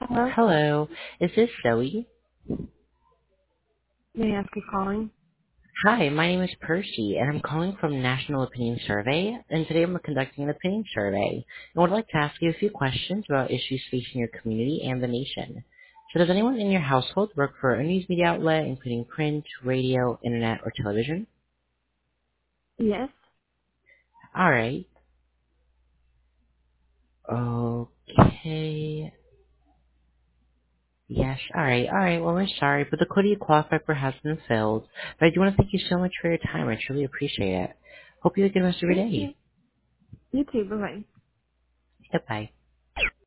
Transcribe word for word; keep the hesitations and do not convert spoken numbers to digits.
Hello? Hello, is this Zoe? May I ask who's calling? Hi, my name is Percy, and I'm calling from National Opinion Survey, and today I'm conducting an opinion survey, and would like to ask you a few questions about issues facing your community and the nation. So does anyone in your household work for a news media outlet, including print, radio, internet, or television? Yes. Alright. Okay. Yes, alright, alright, well we're sorry, but the code you qualify for has been filled, but I do want to thank you so much for your time, I truly appreciate it. Hope you have a good rest of your Thank day. you. You too. Bye-bye. Goodbye.